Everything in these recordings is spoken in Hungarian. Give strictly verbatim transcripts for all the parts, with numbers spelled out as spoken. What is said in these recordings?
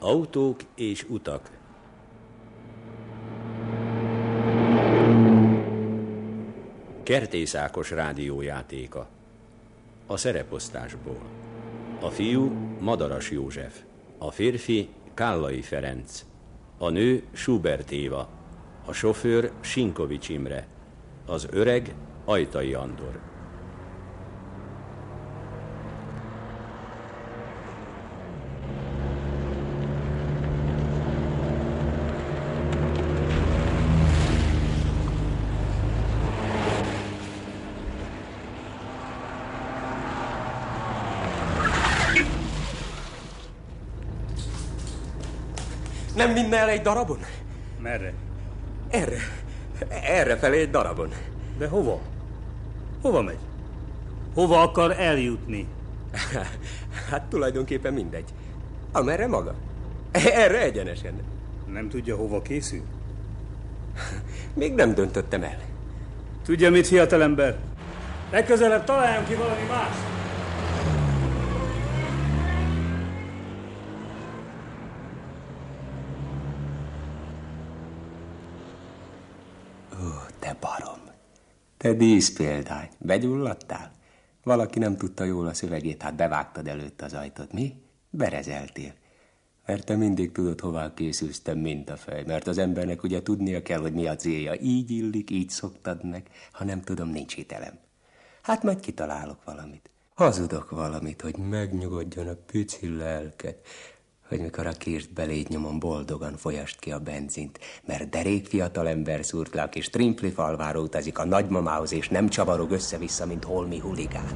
Autók és utak. Kertész Ákos rádiójátéka. A szereposztásból. A fiú Madaras József, a férfi Kállai Ferenc, a nő Schubert Éva, a sofőr Sinkovics Imre, az öreg Ajtai Andor. Nem vinne el egy darabon? Merre? Erre. Erre felé egy darabon. De hova? Hova megy? Hova akar eljutni? Hát tulajdonképpen mindegy. Amerre maga. Erre egyenesen. Nem tudja, hova készül? Még nem döntöttem el. Tudja mit, fiatalember? Legközelebb találjon ki valami más. Ó, te barom. Te díszpéldány. Begyulladtál? Valaki nem tudta jól a szövegét, hát bevágtad előtt az ajtót. Mi? Berezeltél. Mert te mindig tudod, hová készülsz, te mintafej. Mert az embernek ugye tudnia kell, hogy mi a célja. Így illik, így szoktad meg. Ha nem tudom, nincs hitelem. Hát majd kitalálok valamit. Hazudok valamit, hogy megnyugodjon a pici lelked. Hogy mikor a kírt beléd nyomon boldogan folyast ki a benzint, mert derék fiatalember szúrt le, aki Strimpli falvára utazik a nagymamához, és nem csavarog össze-vissza, mint holmi huligán.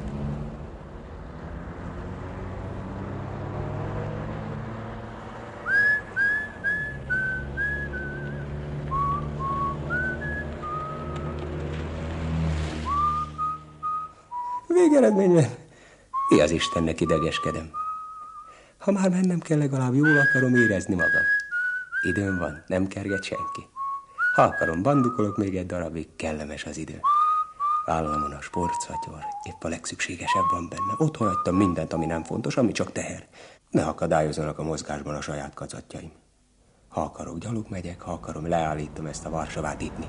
Végeredményben mi az Istennek idegeskedem? Ha már mennem kell, legalább jól akarom érezni magam. Időm van, nem kerget senki. Ha akarom, bandukolok még egy darabig, kellemes az idő. Vállamon a sportszatyor, épp a legszükségesebb van benne. Otthon hagytam mindent, ami nem fontos, ami csak teher. Ne akadályozzanak a mozgásban a saját kacatjaim. Ha akarok, gyalog megyek, ha akarom, leállítom ezt a Varsovát itni.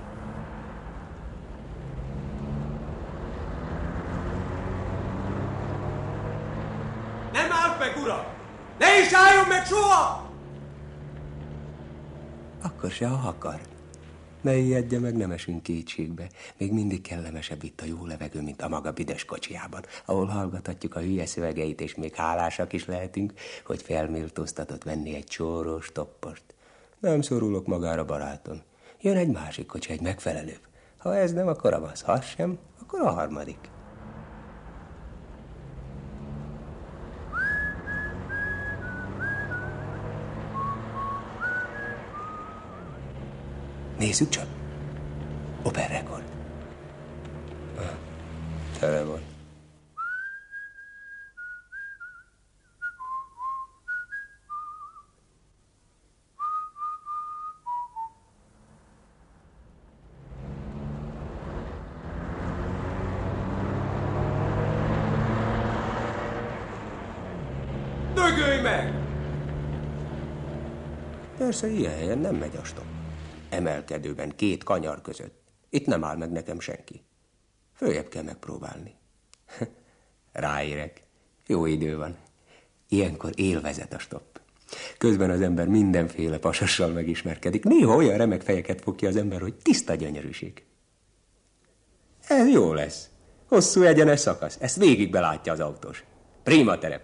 Nem állt meg, uram! Ne is álljon meg soha! Akkor se, ha akar. Ne ijedje meg, nem esünk kétségbe. Még mindig kellemesebb itt a jó levegő, mint a maga büdös kocsijában, ahol hallgathatjuk a hülye szövegeit, és még hálásak is lehetünk, hogy felméltóztatott venni egy csórós toppost. Nem szorulok magára, barátom. Jön egy másik kocsi, egy megfelelőbb. Ha ez nem, akkor az, ha sem, akkor a harmadik. Nézzük csak. Operrekord. Ah, tele van. Dögölj meg! Persze, ilyen helyen nem megy a stop. Emelkedőben, két kanyar között. Itt nem áll meg nekem senki. Följebb kell megpróbálni. Ráérek. Jó idő van. Ilyenkor élvezet a stopp. Közben az ember mindenféle pasassal megismerkedik. Néha olyan remek fejeket fog ki az ember, hogy tiszta gyönyörűség. Ez jó lesz. Hosszú egyenes szakasz. Ezt végig belátja az autós. Prima terep.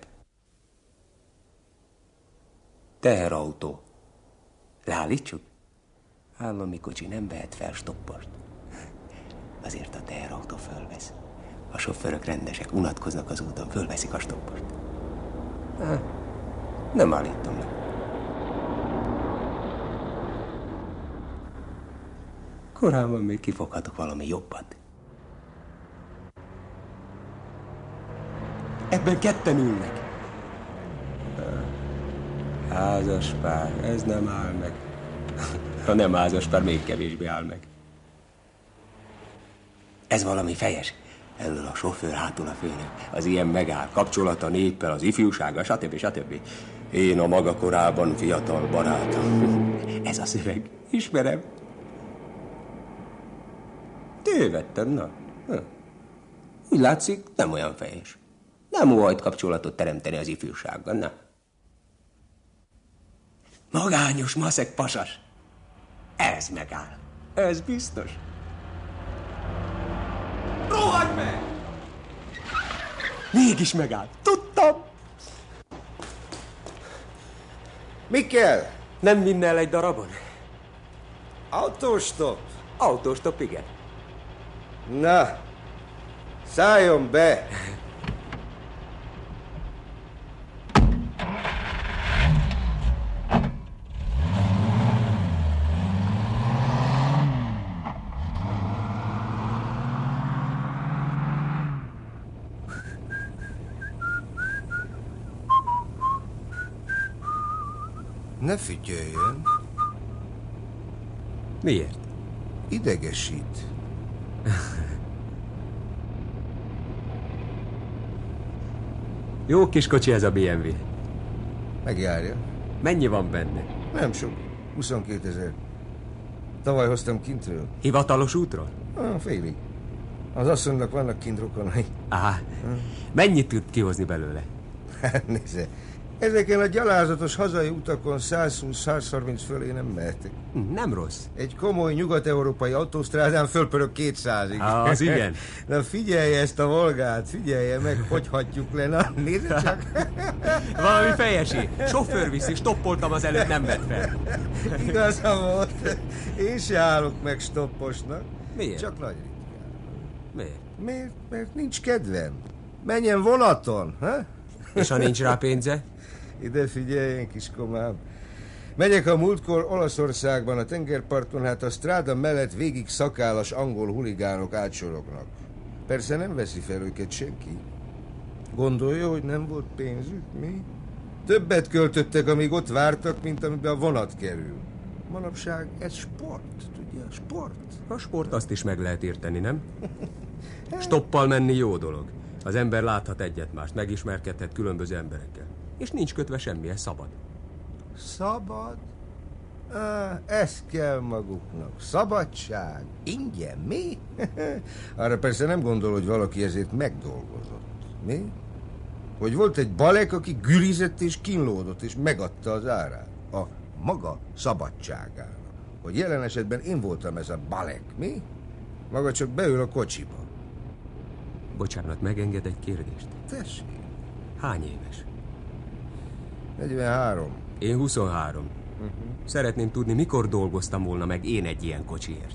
Teherautó. Leállítsuk? Állami kocsi nem vehet fel stoppost. Azért a teherautó fölvesz. A sofőrök rendesek, unatkoznak az úton, fölveszik a stoppost. Há, nem állítom le. Korábban még kifoghatok valami jobbat. Ebben ketten ülnek. Házas pár, ez nem áll meg. Ha nem házas pár, még kevésbé áll meg. Ez valami fejes. Elől a sofőr, hátul a főnök. Az ilyen megáll. Kapcsolata néppel, az ifjúsággal, stb. stb. Én a maga korában fiatal barátom. Ez a szöveg. Ismerem. Tévedtem, na. Úgy látszik, nem olyan fejes. Nem óhajt kapcsolatot teremteni az ifjúsággal, na. Magányos, maszek pasas. Ez megáll. Ez biztos. Rohagy meg! Mégis megállt. Tudtam! Mi kell? Nem vinne el egy darabon? Autóstop? Autóstop, igen. Na, szálljon be! Ne figyeljen. Miért? Idegesít. Jó kis kocsi ez a bé em vé. Megjárja. Mennyi van benne? Nem sok. huszonkétezer. Tavaly hoztam kintről. Hivatalos útról? Ah, félig. Az asszonynak vannak kint rokonai. Á, mennyit tud kihozni belőle? Hát nézze, ezeken a gyalázatos hazai utakon százhúsz-százharminc fölé nem mehetek. Nem rossz. Egy komoly nyugat-európai autósztrádán fölpörög kétszázig. Ah, az igen. Na figyelje ezt a Volgát, figyelje meg, hogy hagyjuk le. Na, nézze csak. Valami fejesi. Sofőr viszi, stoppoltam az előtt, nem vett fel. Igaza volt. Én se állok meg stopposnak. Miért? Csak nagy ritkán. Miért? Miért? Mert nincs kedvem. Menjen vonaton, ha? És ha nincs rá pénze? Ide figyeljen, kiskomám. Megyek a múltkor Olaszországban a tengerparton, hát a stráda mellett végig szakállas angol huligánok átsorognak. Persze nem veszi fel őket senki. Gondolja, hogy nem volt pénzük, mi? Többet költöttek, amíg ott vártak, mint amiben a vonat kerül. Manapság ez sport, tudja, sport. A sport azt is meg lehet érteni, nem? Stoppal menni jó dolog. Az ember láthat egyet-mást, megismerkedhet különböző emberekkel. És nincs kötve semmihez, szabad. Szabad? Ah, ez kell maguknak. Szabadság. Ingyen, mi? Arra persze nem gondol, hogy valaki ezért megdolgozott. Mi? Hogy volt egy balek, aki gürizett és kínlódott, és megadta az árát. A maga szabadságának. Hogy jelen esetben én voltam ez a balek, mi? Maga csak beül a kocsiba. Bocsánat, megenged egy kérdést? Tessék. Hány éves? negyvenhárom. Én huszonhárom. Uh-huh. Szeretném tudni, mikor dolgoztam volna meg én egy ilyen kocsiért.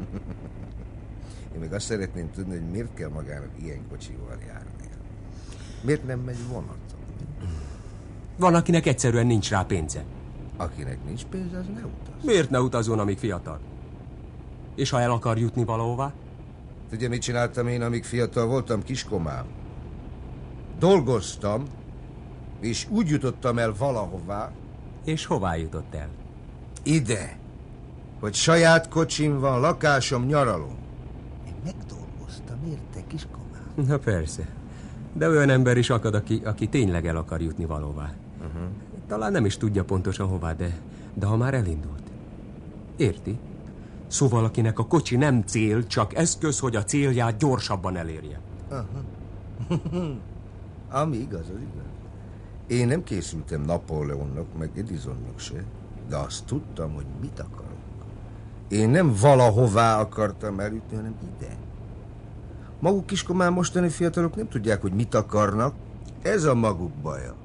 Én még azt szeretném tudni, hogy miért kell magának ilyen kocsival járni. Miért nem megy vonaton? Van, akinek egyszerűen nincs rá pénze. Akinek nincs pénze, az ne utaz. Miért ne utazzon, amíg fiatal? És ha el akar jutni valahová? Tudja, mit csináltam én, amíg fiatal voltam, kiskomám? Dolgoztam, és úgy jutottam el valahová. És hová jutott el? Ide. Hogy saját kocsim van, lakásom, nyaralom. Én megdolgoztam, érte, kiskomám? Na persze. De olyan ember is akad, aki, aki tényleg el akar jutni valahová. Uh-huh. Talán nem is tudja pontosan hová, de, de ha már elindult. Érti? Szóval akinek a kocsi nem cél, csak eszköz, hogy a célját gyorsabban elérje. Aha. Ami igaz, az igaz. Én nem készültem Napóleonnak, meg Edisonnak se, de azt tudtam, hogy mit akarok. Én nem valahová akartam eljutni, hanem ide. Maguk, kiskomám, mostani fiatalok nem tudják, hogy mit akarnak. Ez a maguk baja.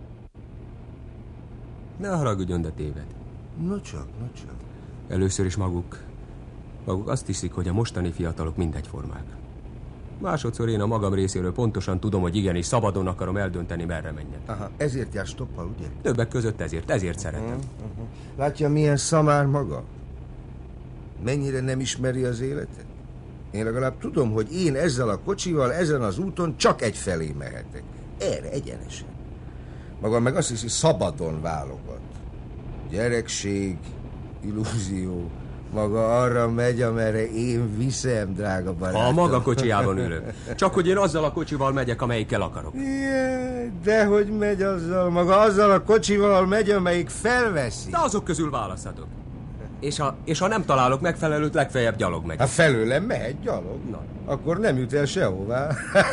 Ne haragudjon, de téved. No csak, no csak. Először is maguk, maguk azt hiszik, hogy a mostani fiatalok mindegyformák. Másodszor én a magam részéről pontosan tudom, hogy igenis szabadon akarom eldönteni, merre menjek. Aha, ezért jár stoppal, ugye? Többek között ezért, ezért szeretem. Uh-huh. Látja, milyen szamár maga? Mennyire nem ismeri az életet? Én legalább tudom, hogy én ezzel a kocsival, ezen az úton csak egyfelé mehetek. Erre, egyenesen. Maga meg azt hiszi, szabadon válogat. Gyerekség, illúzió, Maga arra megy, amerre én viszem, drága barátom. Ha a maga kocsijában ülök. Csak hogy én azzal a kocsival megyek, amelyikkel akarok. Jaj, dehogy megy azzal. Maga azzal a kocsival megy, amelyik felveszi. De azok közül választhatok. És ha, és ha nem találok megfelelőt, legfeljebb gyalog megy. Ha felőlem megy gyalog, Na. akkor nem jut el sehová.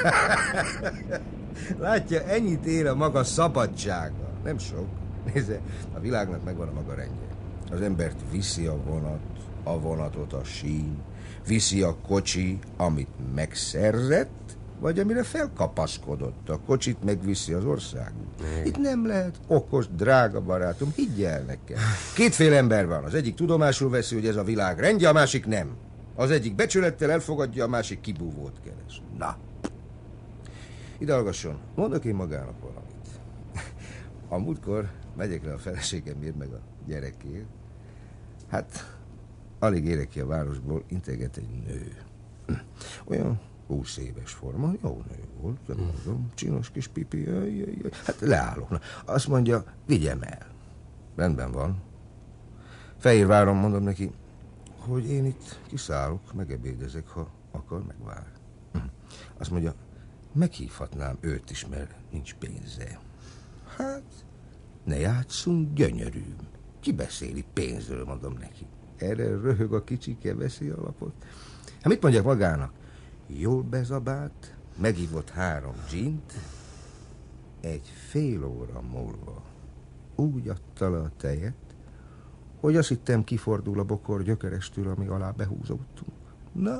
Látja, ennyit ér a maga szabadsága. Nem sok. Nézze, a világnak megvan a maga rendje. Az embert viszi a vonat, a vonatot a sín, viszi a kocsi, amit megszerzett, vagy amire felkapaszkodott. A kocsit megviszi az ország. Itt nem lehet okos, drága barátom, higgy el nekem. Kétféle ember van. Az egyik tudomásul veszi, hogy ez a világ rendje, a másik nem. Az egyik becsülettel elfogadja, a másik kibúvót keres. Na, ide hallgasson, mondok én magának valamit. A múltkor megyek le a feleségemért, meg a gyerekért. Hát, alig érek ki a városból, integet egy nő. Olyan húsz éves forma, jó nő volt, nem mondom, csinos kis pipi, jaj, jaj, jaj. Hát leállok. Na. Azt mondja, vigyem el. Rendben van. Fehérváron mondom neki, hogy én itt kiszállok, megebédezek, ha akar, megvár. Azt mondja, meghívhatnám őt is, mert nincs pénze. Hát, ne játszunk, gyönyörűm. Ki beszéli pénzről, mondom neki. Erre röhög a kicsike, veszi a lapot. Hát mit mondjak magának? Jól bezabált, megívott három gint, egy fél óra múlva úgy adta le a tejet, hogy azt hittem kifordul a bokor gyökerestől, ami alá behúzódtunk. Na?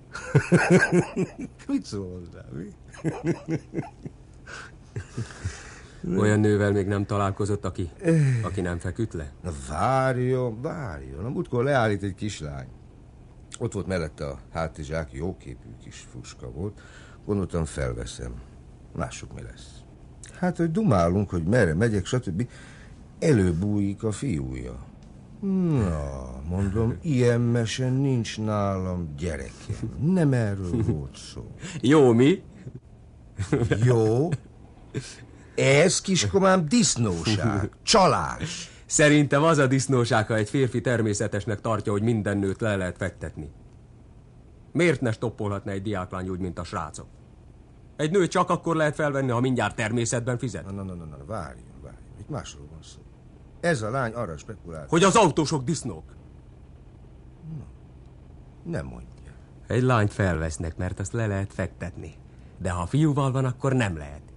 Mit szól hozzá, mi? Olyan nővel még nem találkozott, aki, aki nem feküdt le? Na várjon, várjon. Na múltkor leállít egy kislány. Ott volt mellette a hátizsák, jóképű kis fuska volt. Gondoltam, felveszem. Lássuk, mi lesz. Hát, hogy dumálunk, hogy merre megyek, stb. Előbújik a fiúja. Na, mondom, ilyen mese nincs nálam, gyerekem. Nem erről volt szó. Jó, mi? Jó? Ez, kiskomám, disznóság, csalás. Szerintem az a disznóság, ha egy férfi természetesnek tartja, hogy minden nőt le lehet fektetni. Miért ne stoppolhatna egy diáklány úgy, mint a srácok? Egy nő csak akkor lehet felvenni, ha mindjárt természetben fizet. Na, na, na, na, na várjon, várjon. Itt másról van szó. Ez a lány arra spekulált. Hogy az autósok disznók? Na, nem mondja. Egy lányt felvesznek, mert azt le lehet fektetni. De ha fiúval van, akkor nem lehet.